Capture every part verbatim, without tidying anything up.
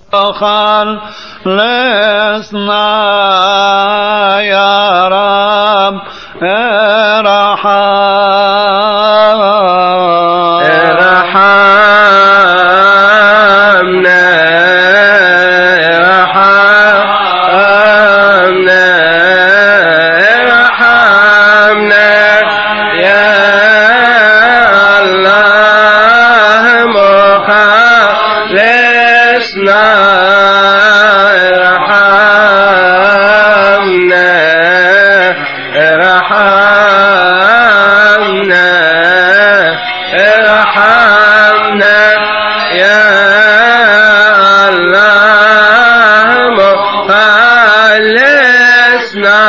خلصنا يا رب ارحمنا ارحمنا ارحمنا يا الله مخلصنا ارحمنا ارحمنا ارحمنا يا الله مخلصنا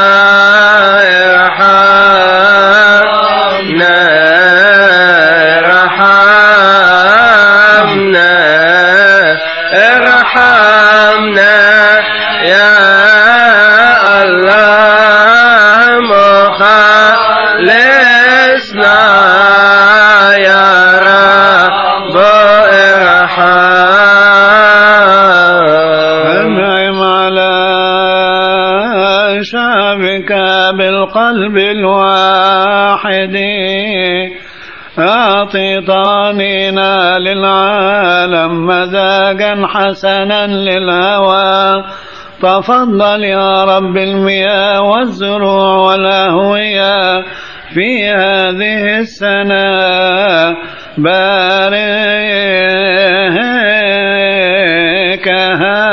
ارحمنا ارحمنا ارحمنا يا الله مخلصنا يا رب ارحم. انعم على شعبك بالقلب الواحد، أعطي طانينا للعالم مزاجا حسنا للهوى. تفضل يا رب المياه والزروع والأهوية في هذه السنة، باركها.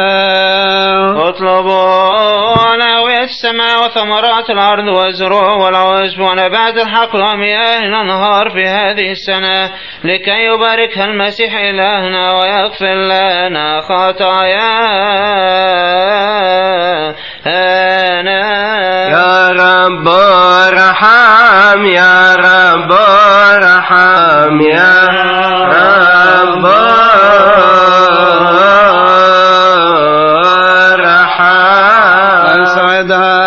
اطلبوا ناوي السماء وثمرات الأرض والزروع والعشب ونبات الحقل ومياه الأنهار في هذه السنة، لكي يباركها المسيح إلهنا ويغفر لنا خطايانا. يا رب ارحم يا رب ارحم يا رب ارحم. أسعدها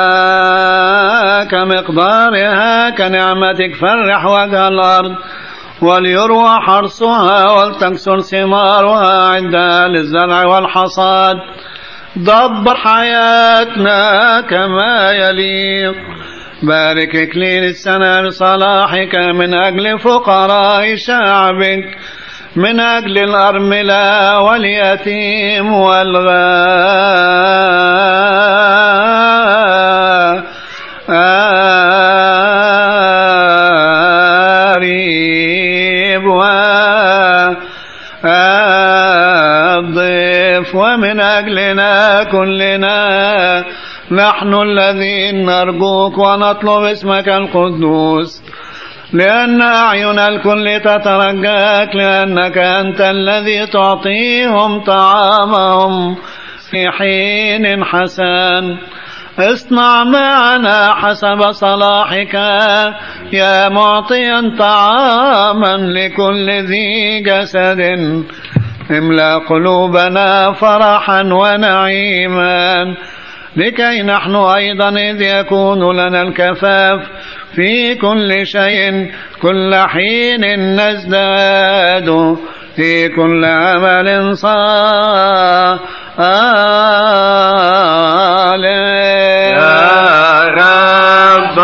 كمقدارها كنعمتك، فرح وجه الأرض وليروى حرثها ولتكسر ثمارها عندها للزرع والحصاد. دبر حياتنا كما يليق، بارك إكليل السنة لصلاحك من أجل فقراء شعبك، من أجل الأرملة واليتيم والغارب والضيف، ومن أجلنا كلنا نحن الذين نرجوك ونطلب اسمك القدوس، لأن أعين الكل تترجاك، لأنك أنت الذي تعطيهم طعامهم في حين حسن. اصنع معنا حسب صلاحك يا معطيا طعاما لكل ذي جسد، املأ قلوبنا فرحا ونعيما، لكي نحن أيضا إذ يكون لنا الكفاف في كل شيء كل حين نزداد في كل عمل صالح. يا رب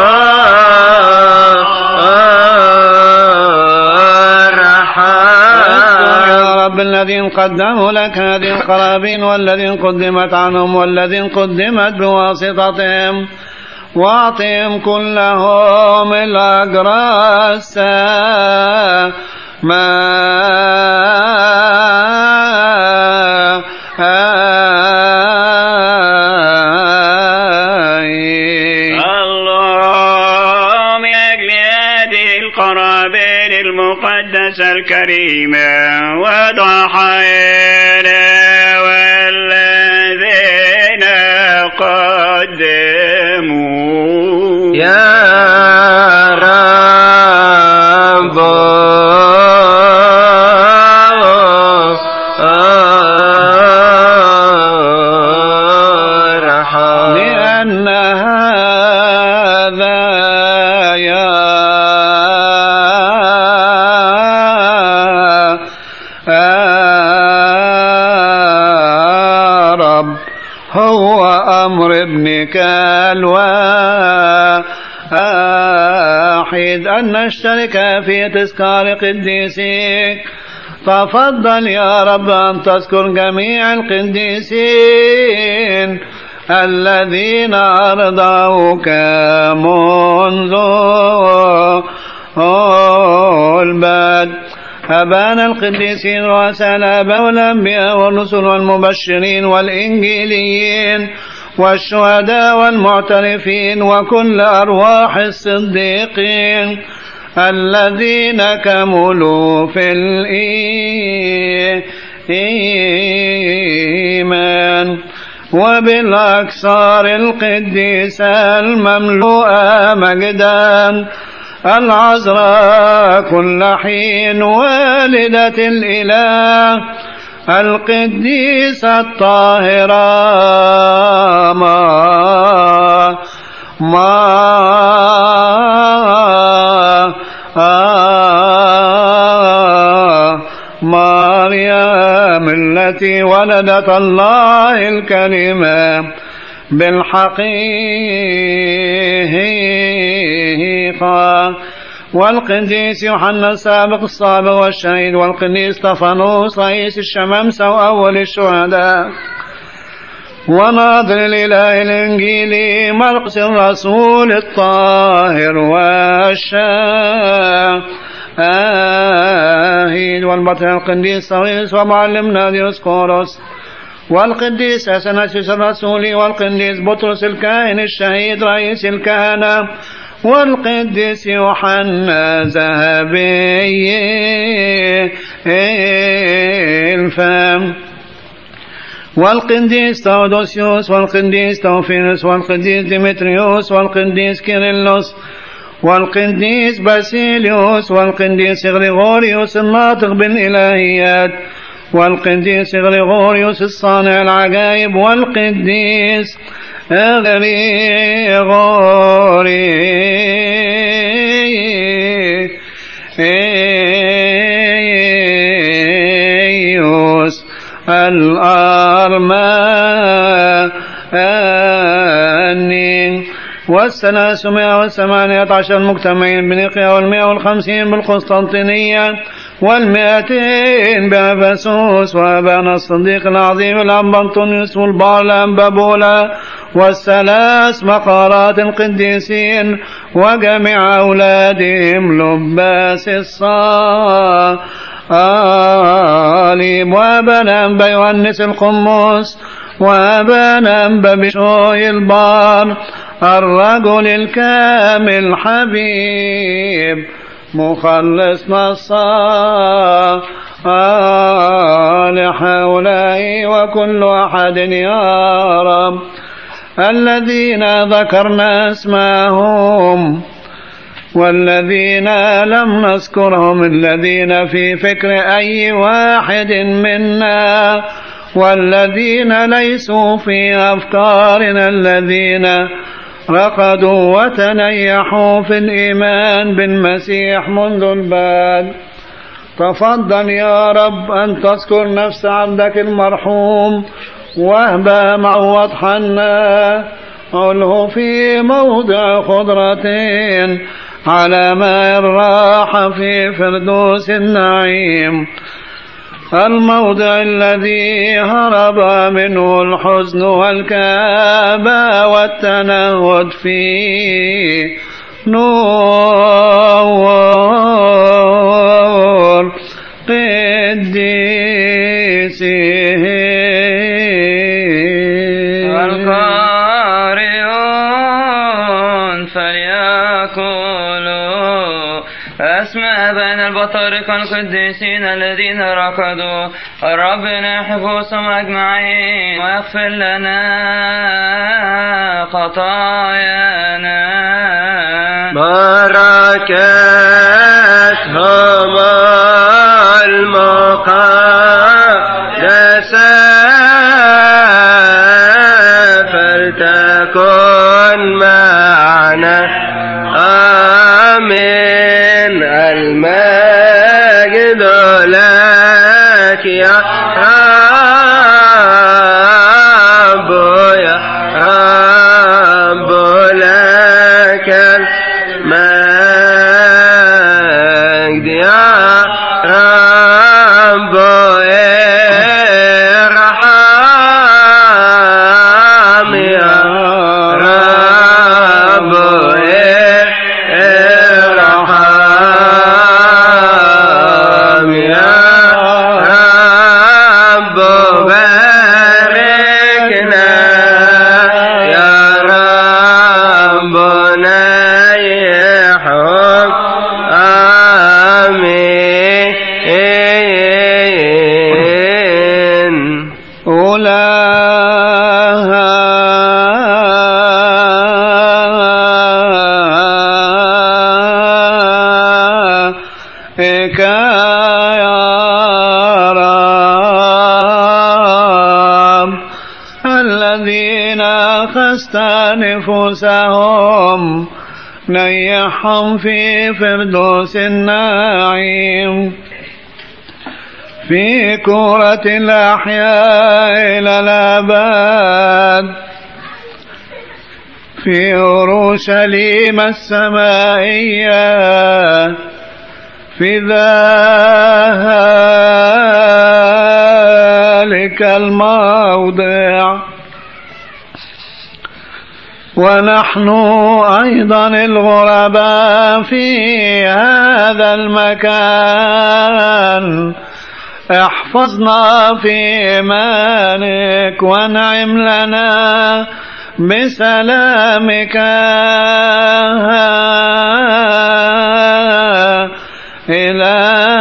الذين قدموا لك هذه القرابين والذين قدمت عنهم والذين قدمت بواسطتهم، واعطهم كلهم الأجر السماوي. اللهم من أجل هذه القرابين المقدسة الكريمة وضحايانا والذين قدموا يا رب ارحم، لأن هذا يا رب هو أمر ابنك الواحد أن نشترك في تذكار قديسك. تفضل يا رب أن تذكر جميع القديسين الذين أرضوك منذ البدء، أبانا القديسين رؤساء الآباء والأنبياء والرسل والمبشرين والإنجيليين والشهداء والمعترفين وكل أرواح الصديقين الذين كملوا في الإيمان، وبالأكثار القديسة المملوءة مجدا العذراء كل حين والدة الإله القديسة الطاهرة ما ما مريم التي ولدت الله الكلمة بالحقيقة، والقديس يوحنا السابق السابق والشهيد، والقديس طفانوس رئيس الشمامسة وأول الشهداء، وناظر الإله الإنجيلي مرقس الرسول الطاهر والشاهد، والبطريرك القديس صويس ومعلمنا ديوسكوروس، والقديس أثناسيوس الرسولي، والقديس بطرس الكاهن الشهيد رئيس الكهنة، والقديس يوحنا ذهبي الفم، والقديس تودوسيوس، والقديس توفينوس، والقديس ديمتريوس، والقديس كيرلس، والقديس باسيليوس، والقديس غريغوريوس الناطق بالإلهيات، والقديس غريغوريوس الصانع العجائب، والقديس غريغوريوس الأرماني، والثلاثمائة والثمانية عشر مجتمعين بنيقيا، والمائة والخمسين بالقسطنطينية، والمائتين بأفسوس، وأبانا الصديق العظيم الأنبا أنطونيوس والبار الأنبا بولا، والثلاث مقارات القديسين وجميع أولادهم لباس الصليب، وأبانا أنبا يوحنس القمص، وأبانا أنبا بشوي البار الرجل الكامل حبيب مخلصنا الصالح هؤلاء وكل أحد يا رب الذين ذكرنا اسمهم والذين لم نذكرهم، الذين في فكر أي واحد منا، والذين ليسوا في أفكارنا، الذين رقدوا وتنيحوا في الإيمان بالمسيح منذ البدء. تفضل يا رب أن تذكر نفس عبدك المرحوم وهب معوض حنا، قله في موضع خضرة على ماء الراحة في فردوس النعيم، الموضع الذي هرب منه الحزن والكآبة والتنهد فيه نور قديسه. القارئون فليقولوا أسماء بين البطاركة القديسين الذين ركضوا، ربنا يحفظهم أجمعين ويغفر لنا خطايانا. بركاتهم المقدسة فلتكن معنا آمين. المجد لك يا الذين أخذت نفوسهم نيحهم في فردوس النعيم في كرة الأحياء إلى الأبد في أورشليم السمائية في ذلك الموضع. ونحن أيضا الغرباء في هذا المكان احفظنا في إيمانك وانعم لنا بسلامك إلى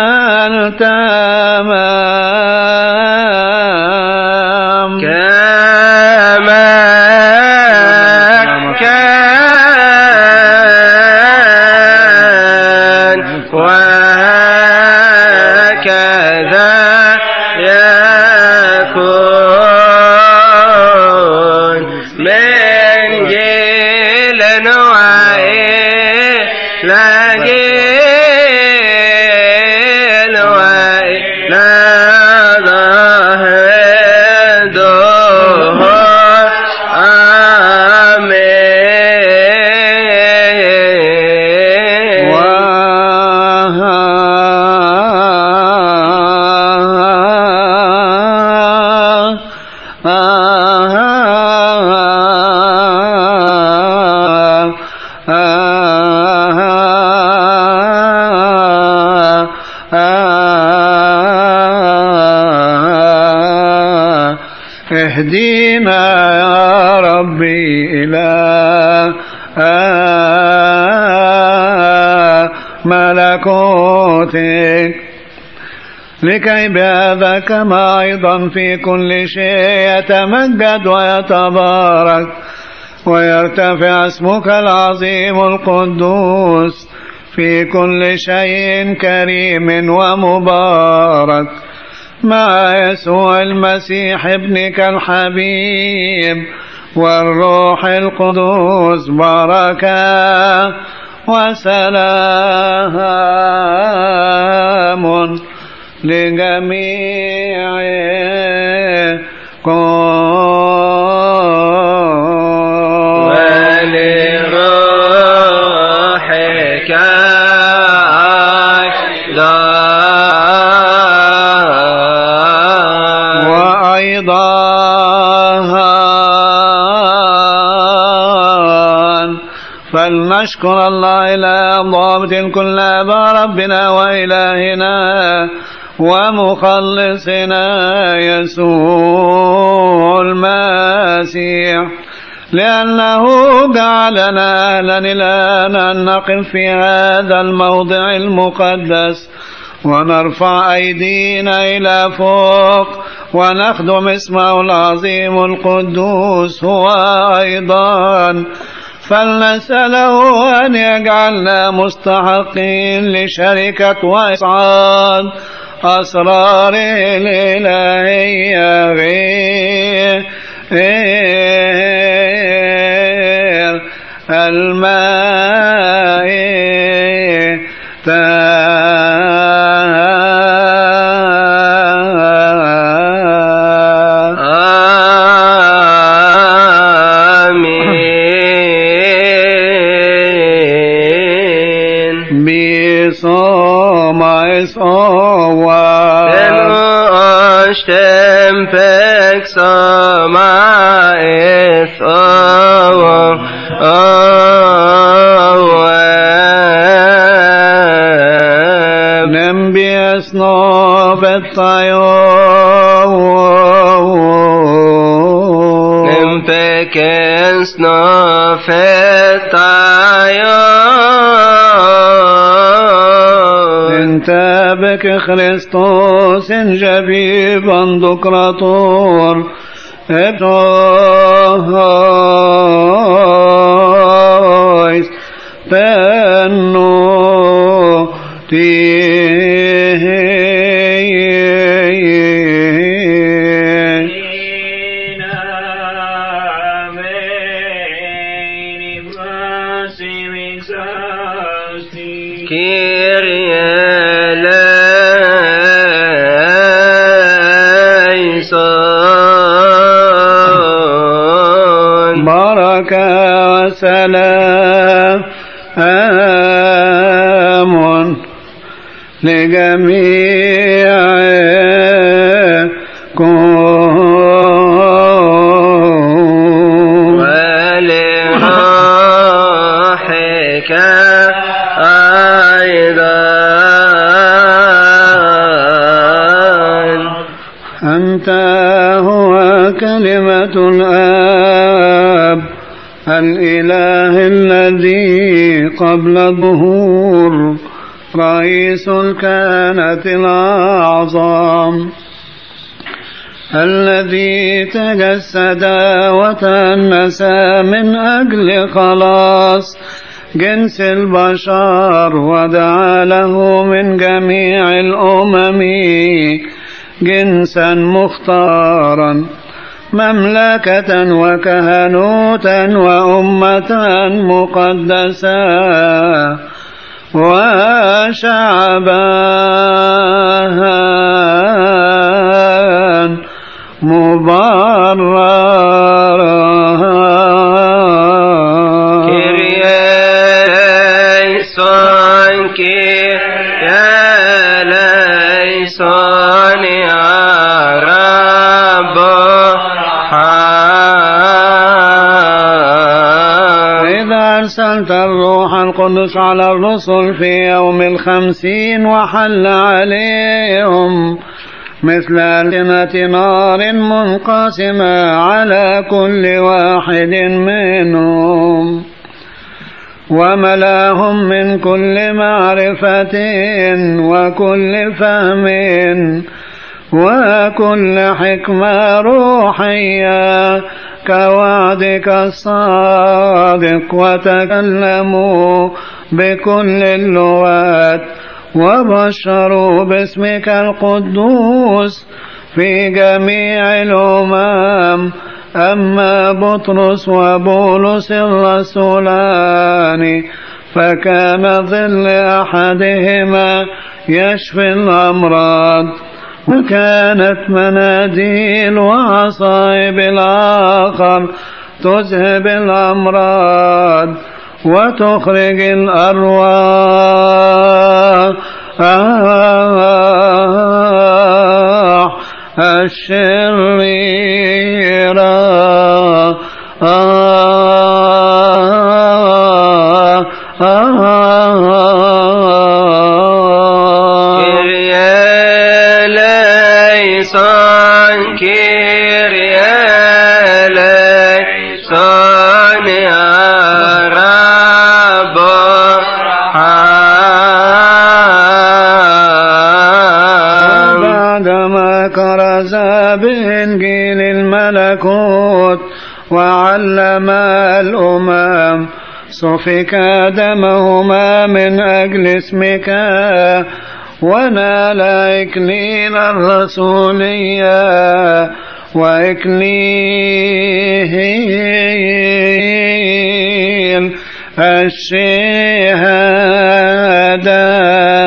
التمام كما كان وهكذا يكون من جيل وإلى جيل وإلى ظهر دهر. آمين. اهدينا يا ربي إلى ملكوتك لكي بهذا كما أيضا في كل شيء يتمجد ويتبارك ويرتفع اسمك العظيم القدوس في كل شيء كريم ومبارك مع يسوع المسيح ابنك الحبيب والروح القدوس بركة وسلام لجميعكم ولروحك أيضا. فلنشكر الله إلى ضابط كل أبا ربنا وإلهنا ومخلصنا يسوع المسيح لأنه جعلنا أهلا الآن أن نقف في هذا الموضع المقدس ونرفع أيدينا إلى فوق ونخدم اسمه العظيم القدوس هو أيضا. فلنسأله أن يجعلنا مستحقين لشركة وإسعاد أسرار الإلهية غير الماء Tempek sama es awa awa Nembies no betayo Nempekes no fetayo انتابك خريستوس جبيب اندقراطور ابتوهايس تنو تيه كيريا ليسون بركة وسلام آمن لجميعكم ولروحك أيضا. أنت هو كلمة الآب الإله الذي قبل الظهور رئيس الكهنة الأعظم الذي تجسد وتأنس من أجل خلاص جنس البشر ودعا له من جميع الأمم جنسا مختارا مملكة وكهنوتا وأمة مقدسة وشعبا مبررا. كريسون كيريا ليسون يا رب. إذا أرسلت الروح القدس على الرسل في يوم الخمسين وحل عليهم مثل ألسنة نار منقسمة على كل واحد منهم وملاهم من كل معرفة وكل فهم وكل حكمة روحية كوعدك الصادق وتكلموا بكل اللغات وبشروا باسمك القدوس في جميع الأمم. أما بطرس وبولس الرسولان فكان ظل أحدهما يشفي الأمراض وكانت مناديل وعصائب الآخر تذهب الأمراض وتخرج الأرواح الشريرة. كيريا ليسون كيريا ليسون يا رب. بعدما كرز بإنجيل الملكوت وعلم الأمم سفك دمهما من أجل اسمك ونال إكليل الرسولية وإكليل الشهادة.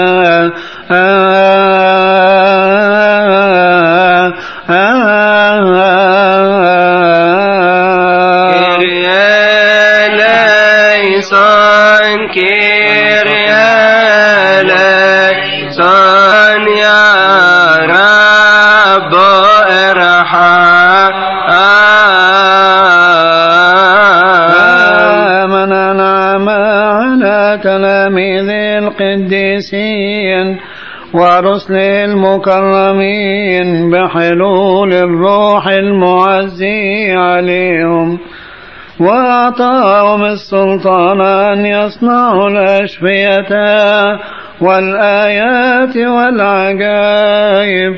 كيريا ليسون يا رب ارحم. آمن نعم على تلاميذ القديسين ورسل المكرمين بحلول الروح المعزي عليهم وأعطاهم السلطان أن يصنعوا الأشفية والآيات والعجائب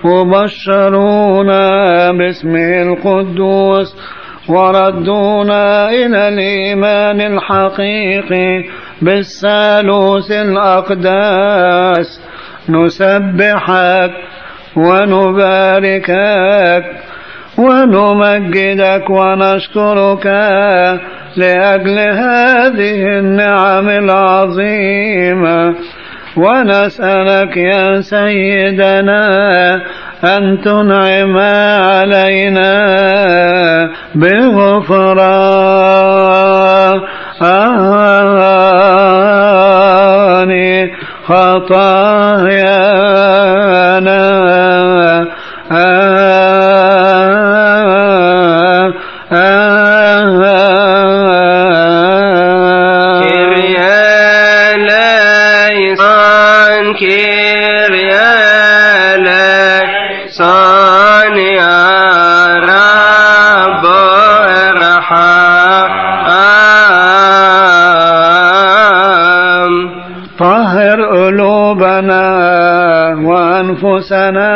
وبشرونا باسمه القدوس وردونا إلى الإيمان الحقيقي بالثالوث الأقداس. نسبحك ونباركك ونمجدك ونشكرك لأجل هذه النعم العظيمة، ونسألك يا سيدنا أن تنعم علينا بغفران خطايانا وأنفسنا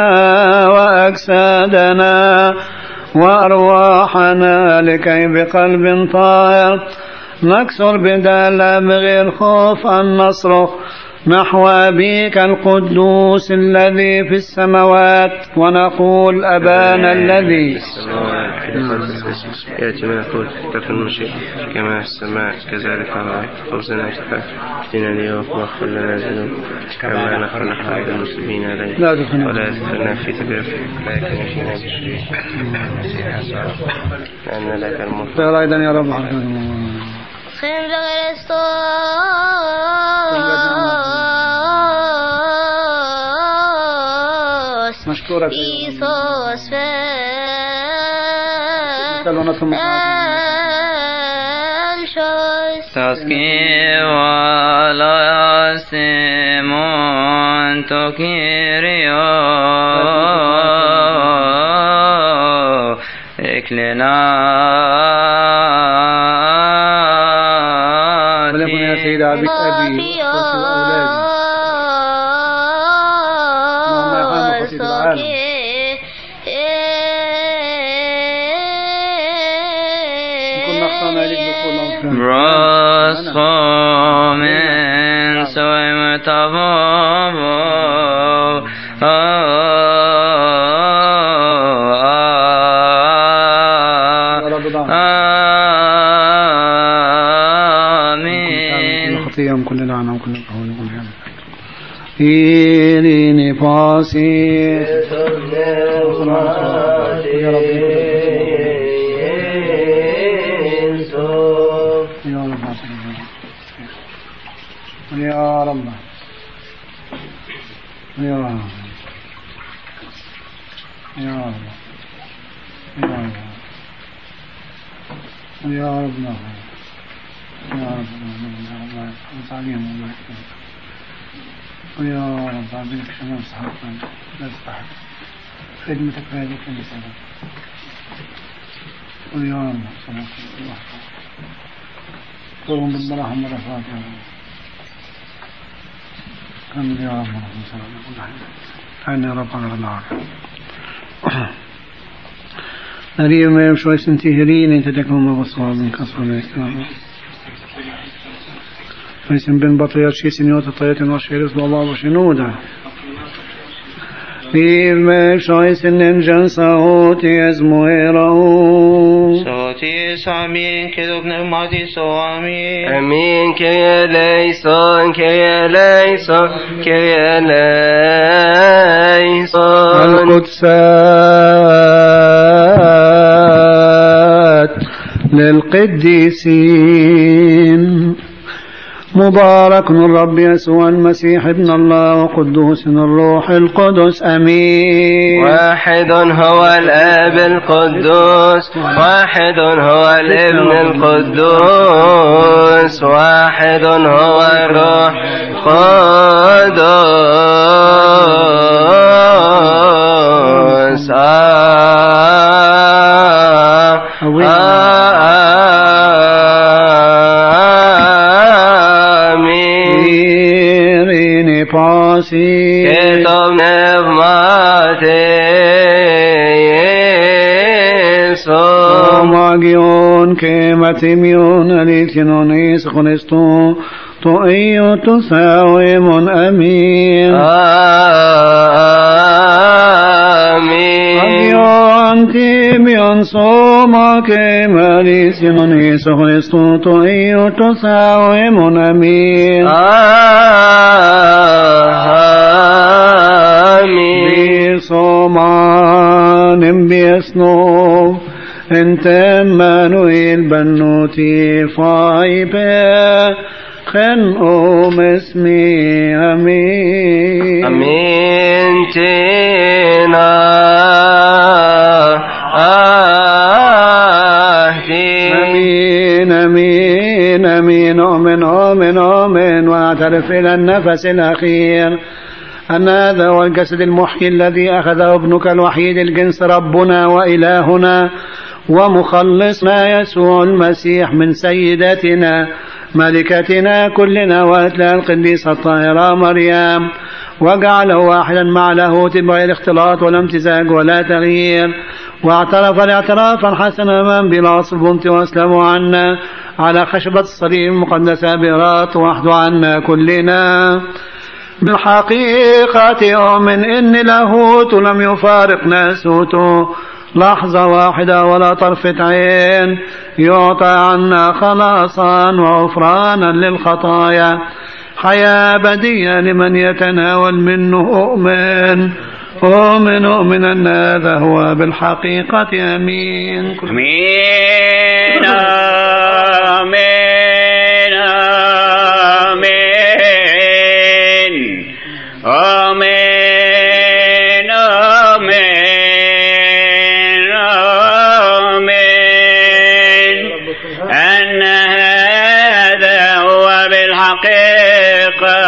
وأجسادنا وأرواحنا، لكي بقلب طاهر نكسر بدالة بغير خوف أن نصرخ نحو أبيك القدوس الذي في السماوات ونقول أبانا الذي يأتي ملكوتك تكن مشيئتك كما في السماء كذلك على الأرض. خبزنا كفاف اهدنا اليوم واغفر لنا ذنوبنا كما نغفر نحن المسلمين علينا، ولا تدخلنا في تجربة لكن نجينا بالشريك لأن لك الملك. أيضا يا رب العالمين. مشكورك تسكي ولا سيمون تكيريو اكلنا ولكن يا سيد عبيد أبي آمين. كل لعنة وكل قول وكل حمد. إيريني فاسي يا رب يا رب يا رب يا رب يا رب يا رب ويا رب عبدك شمس حقا لا تستحق خدمتك في هذه الكنيسة، ويا رب صلاة الله قولهم بالمراحم والرفاق يا رب كمل يا رب صلى الله عليه وسلم. أين يا رب على النار نريد ما يمشوا سنتهرين انت تكون بصواب من كسر الإسلام فيسم بن بطيات شي سنوات الطيات وشيرس الله وشنودا إيرمك شايس النمجان صوتي أزمويره صوتي سامين كذب نغماتي سوامين أمين كي ليسون كي ليسون كي ليسون القدسات للقديسين مبارك الرب يسوع المسيح ابن الله وقدوس الروح القدس أمين. واحد هو الآب القدوس، واحد هو الابن القدوس، واحد هو الروح القدوس. كتب نغماتي يسوع ماجيون كماتيميون اليتينونيس خنستو تو ايو تساوي من امين آمين. ماجيون تيميون Ion soma che malisi non Iso Christo to io to sao e mon amin. Amin. Soma nimbiesno انت Emmanuel بنوتي فايبه خن أم اسمي أمين أمين تينا أهدي أمين أمين أمين أؤمن أؤمن أؤمن وأعترف إلى النفس الأخير أن هذا هو الجسد المحيي الذي أخذه ابنك الوحيد الجنس ربنا وإلهنا ومخلصنا يسوع المسيح من سيدتنا ملكتنا كلنا وأتلى القديسة الطاهرة مريم وجعله واحدا مع لاهوت بغير اختلاط ولا امتزاج ولا تغيير واعترف الاعترافا حسنا من بلاس البنت واسلموا عنا على خشبة الصليب المقدسة برات وحده عنا كلنا بالحقيقة يؤمن إن لاهوت لم يفارق ناسوته لحظة واحدة ولا طرفة عين يعطى عنا خلاصا وغفرانا للخطايا حياة أبدية لمن يتناول منه أؤمن أؤمن أؤمن أن هذا هو بالحقيقة أمين أمين آمين آمين آمين آمين أن هذا هو بالحقيقة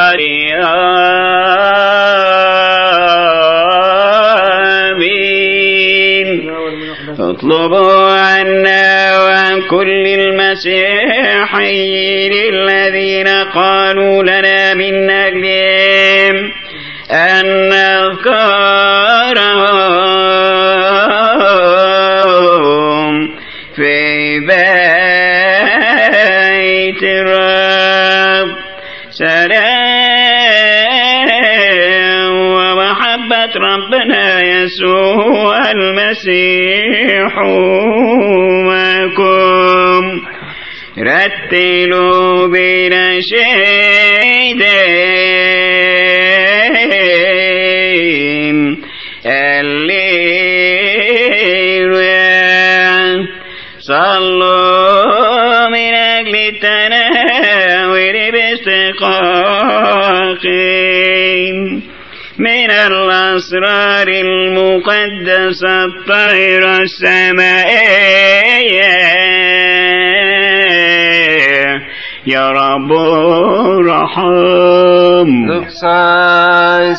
آمين اطلبوا عنا وعن كل المسيحيين الذين قالوا لنا من أجلهم أن نذكرهم في بيت الرب سلام ومحبة ربنا يسوع المسيح معكم رتلوا بنشيدين الليل صلوا من أجل التناول باستحقاق من الأسرار المقدسة الطاهرة السمائية يا رب ارحم دكسا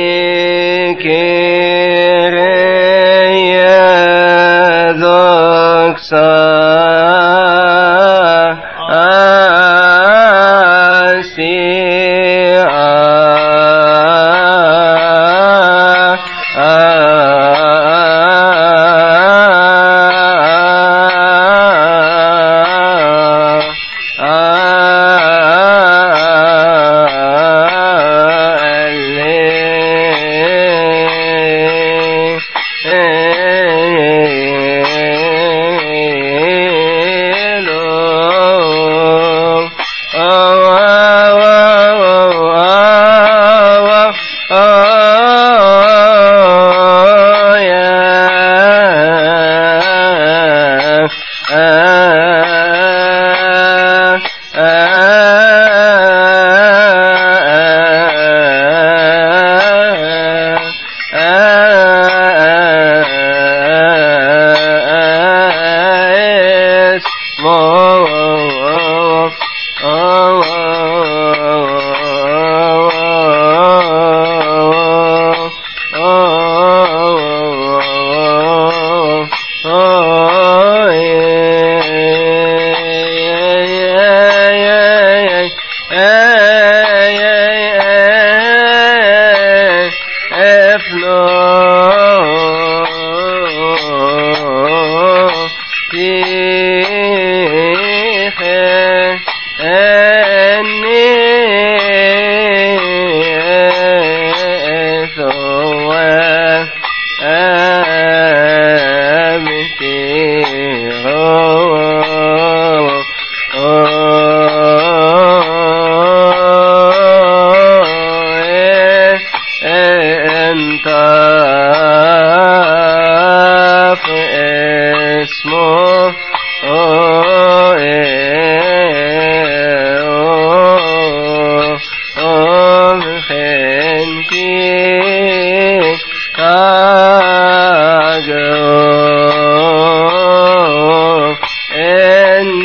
سيكيريا دكسا Yeah.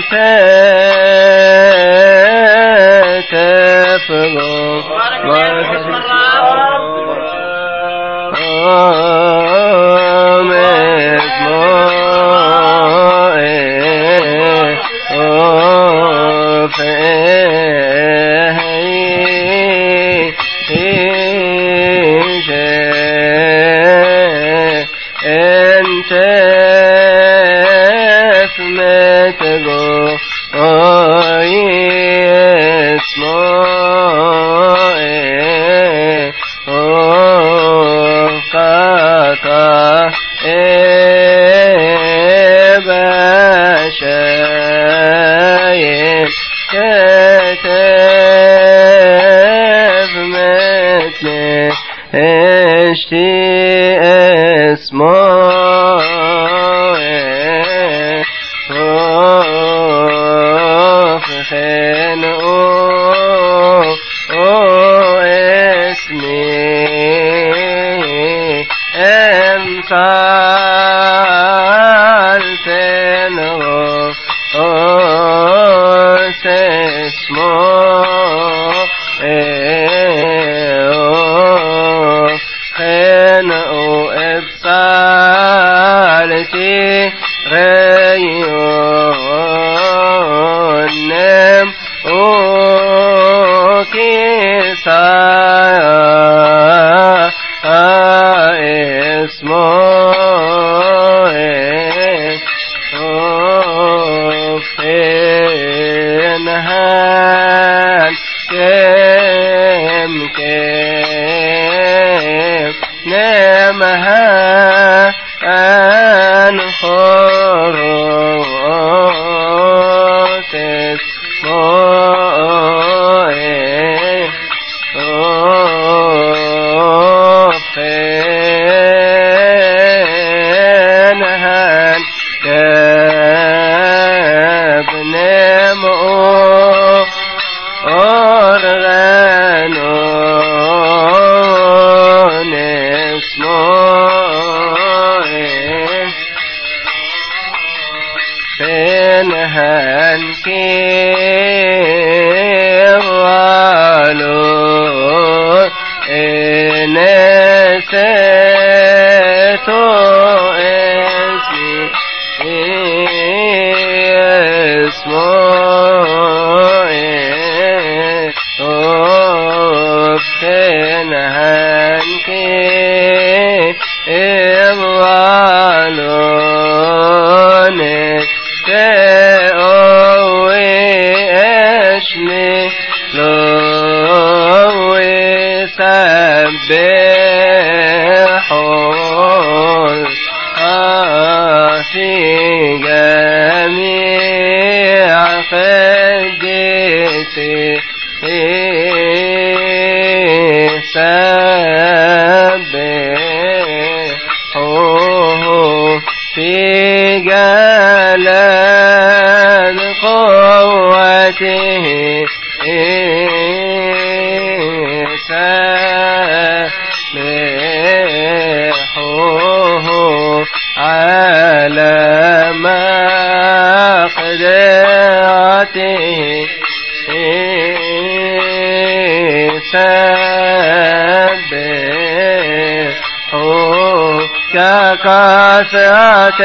كثرة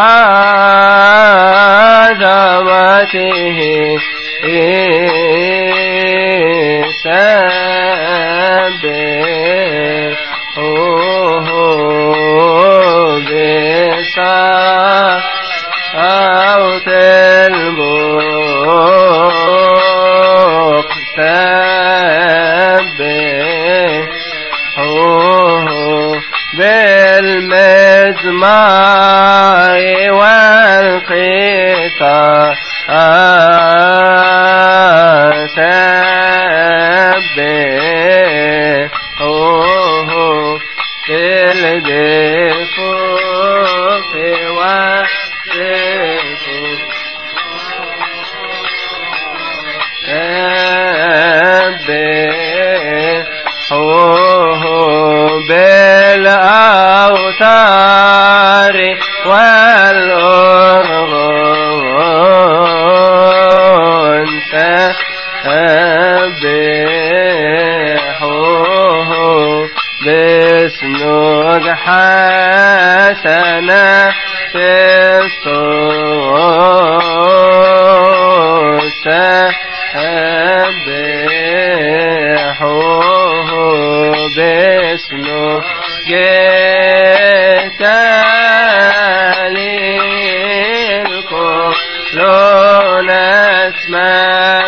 عظمته سبحوه بصوت البوق سبحوه بالمزمار والقطار سبحوه بالدفوف والسفوف سبحوه بالأوتار والأرغام باسمه جئت للكل نسمع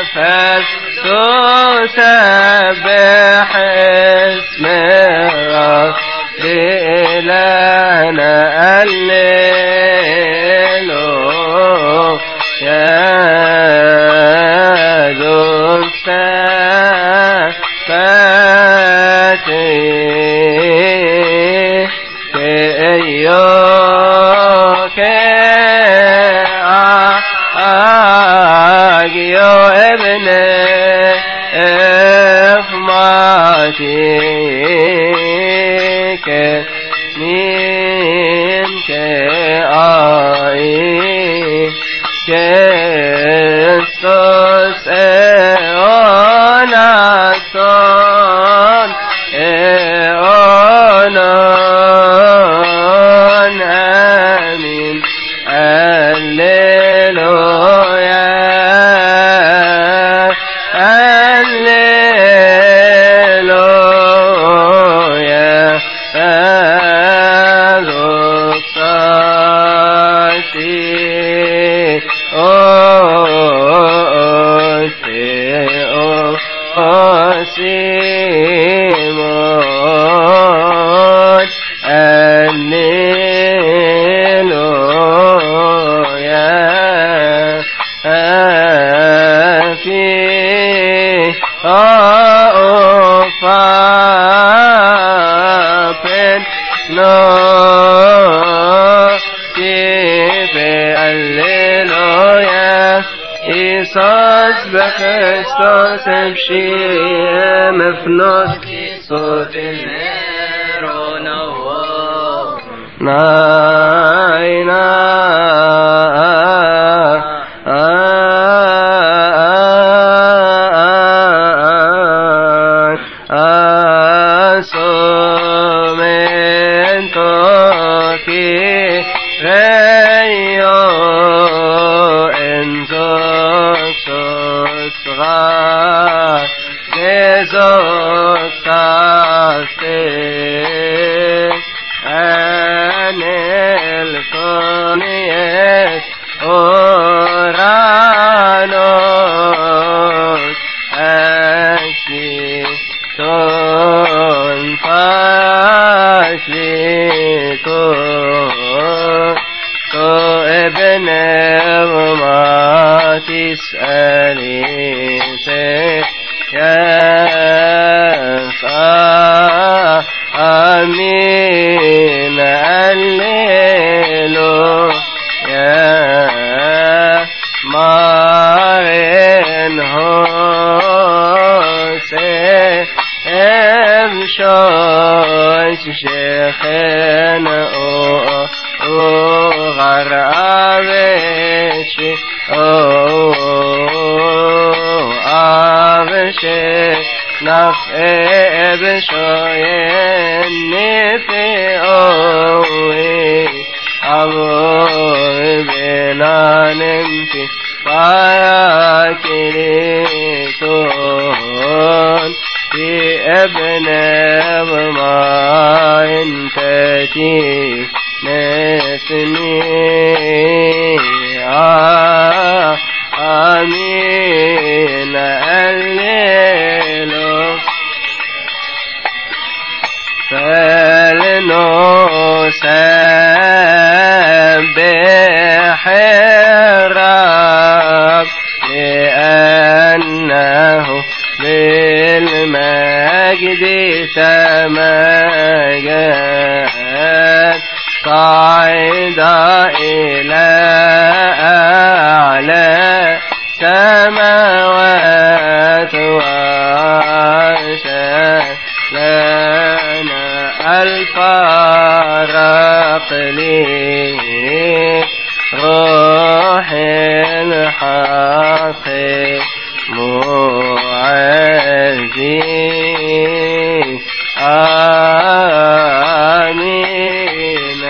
فلتسبح اسم الرب إلهنا هللويا ذو الصفات كأيوك آجيو ابن افماتيك نين كأي كستوس اوناتون اونون امين هللويا هللويا الرقصاتي سيمون هللويا في أوفابن نوتي هللويا إيساس بخستوس بشي مفنوس صوت النيرون ناينا آمين هللويا مارن هوسي امشوش شيخين او غرابشي او آبشي نفع بشوين نفع أوي أبوي بنا نمتي فاكريتون في ابن ما انتتي نسمي آمين الليل فلنسبح الرب لأنه بالمجد تمجد صعد إلى أعلى سماوات وعشاء لنا الفرق لي روح الحق معزي آمين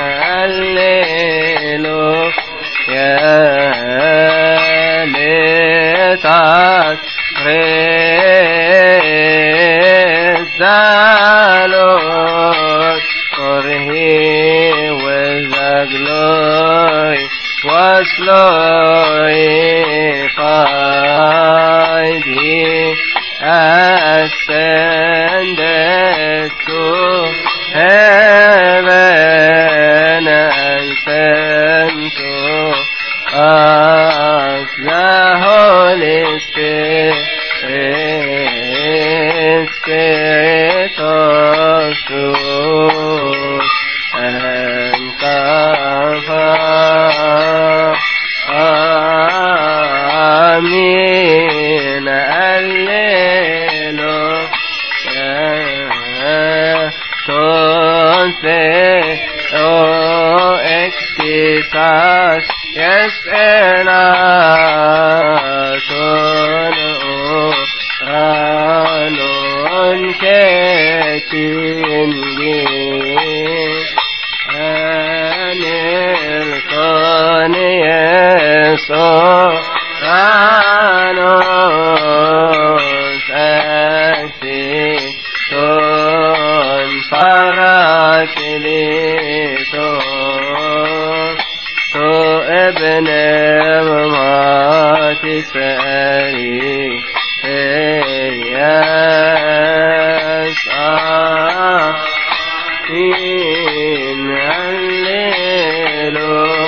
هللويا لتسري Spirit of truth and comfort. Amen. Alleluia. Tonse o excitas yes ena tono anon ketingi anil koni eso anon saksi ton parakilito to ebne mati sari yes in alleluia.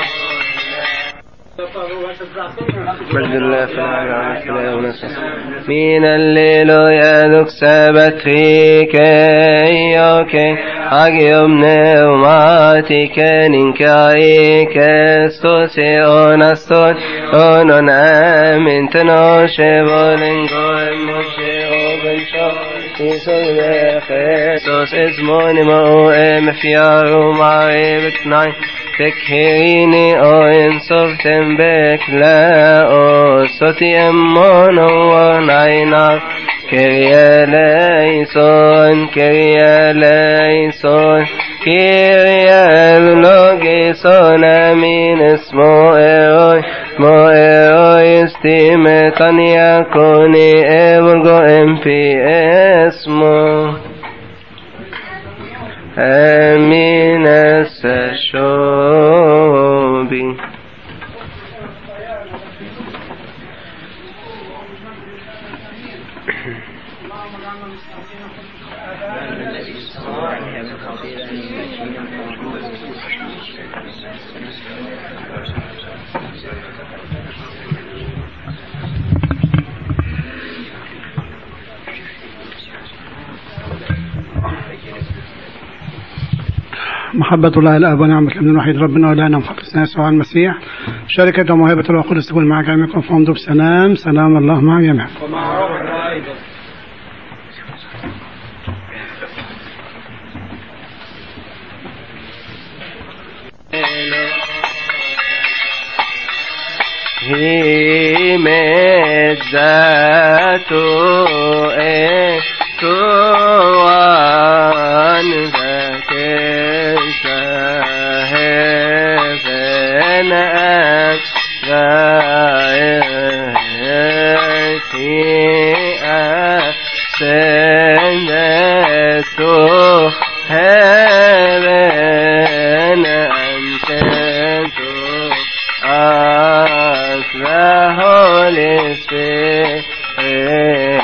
مجد الله في العالم من الليلويا نكسبت فيك ايوكي اجيوم نوماتك ننكايك استوسي اونستون اونون امين تنوشي بولنغوي موشي اوبنشو يسوس بخيسوس اسموني مؤم فيارو معي بكناي تكهيني او انصفتم بك لا او صوتي امون ونعينا كريا ليسون كريا ليسون كريا لوجيسون امين اسمو ايروي مو ايروي استيمتان يكوني ايورغو ام في اسمو امين السشوبي. محبة الله الآب ونعمة الابن الوحيد ربنا وإلهنا ومخلصنا يسوع المسيح شركة وموهبة الروح القدس تكون مع جميعكم فامضوا بسلام. سلام الله مع جميعكم. He made that to a to one that is the heaven and the earth. He ascended to heaven and sent to us the Holy Spirit.